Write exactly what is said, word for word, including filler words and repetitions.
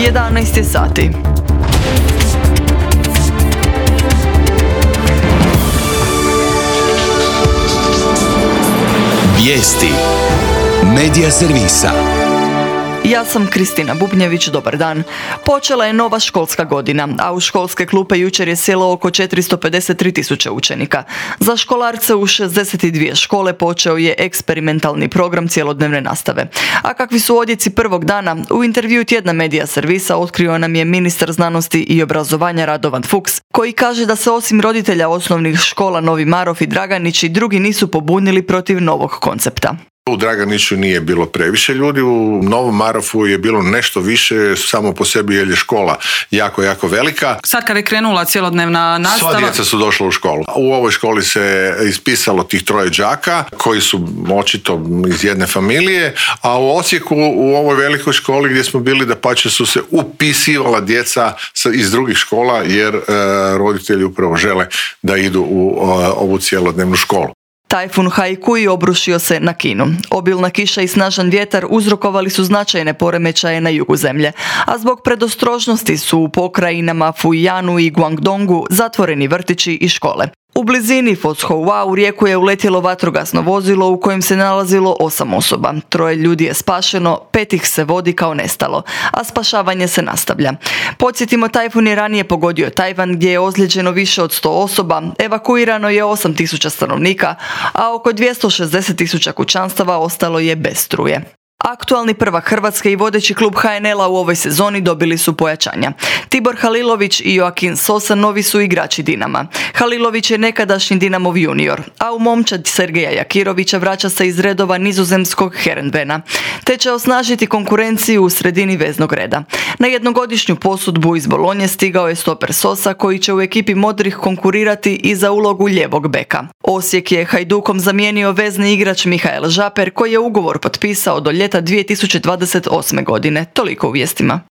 jedanaest je sati. Vijesti Medija servisa. Ja sam Kristina Bubnjević, dobar dan. Počela je nova školska godina, a u školske klupe jučer je sjelo oko četiristo pedeset tri tisuće učenika. Za školarce u šezdeset dvije škole počeo je eksperimentalni program cjelodnevne nastave. A kakvi su odjeci prvog dana, u intervju tjedna Medija servisa otkrio nam je ministar znanosti i obrazovanja Radovan Fuchs, koji kaže da se osim roditelja osnovnih škola Novi Marof i Draganić i drugi nisu pobunili protiv novog koncepta. U Draganiću nije bilo previše ljudi, u Novom Marofu je bilo nešto više samo po sebi jer je škola jako, jako velika. Sad kad je krenula cjelodnevna nastava... Sva djeca su došla u školu. U ovoj školi se ispisalo tih troje đaka koji su očito iz jedne familije, a u Osijeku u ovoj velikoj školi gdje smo bili dapače su se upisivala djeca iz drugih škola jer e, roditelji upravo žele da idu u e, ovu cjelodnevnu školu. Tajfun Haikui obrušio se na Kinu. Obilna kiša i snažan vjetar uzrokovali su značajne poremećaje na jugu zemlje, a zbog predostrožnosti su u pokrajinama Fujianu i Guangdongu zatvoreni vrtići i škole. U blizini Foshoua u rijeku je uletjelo vatrogasno vozilo u kojem se nalazilo osam osoba. Troje ljudi je spašeno, pet ih se vodi kao nestalo, a spašavanje se nastavlja. Podsjetimo, tajfun je ranije pogodio Tajvan gdje je ozlijeđeno više od sto osoba, evakuirano je osam tisuća stanovnika, a oko dvjesto šezdeset tisuća kućanstava ostalo je bez struje. Aktualni prvak Hrvatske i vodeći klub ha en el-a u ovoj sezoni dobili su pojačanja. Tibor Halilović i Joakim Sosa novi su igrači Dinama. Halilović je nekadašnji Dinamov junior, a u momčad Sergeja Jakirovića vraća se iz redova nizozemskog Heerenveena, te će osnažiti konkurenciju u sredini veznog reda. Na jednogodišnju posudbu iz Bolonje stigao je stoper Sosa koji će u ekipi modrih konkurirati i za ulogu ljevog beka. Osijek je Hajdukom zamijenio vezni igrač Mihael Žaper koji je ugovor potpisao do ljeta dvije tisuće dvadeset osme godine. Toliko u vijestima.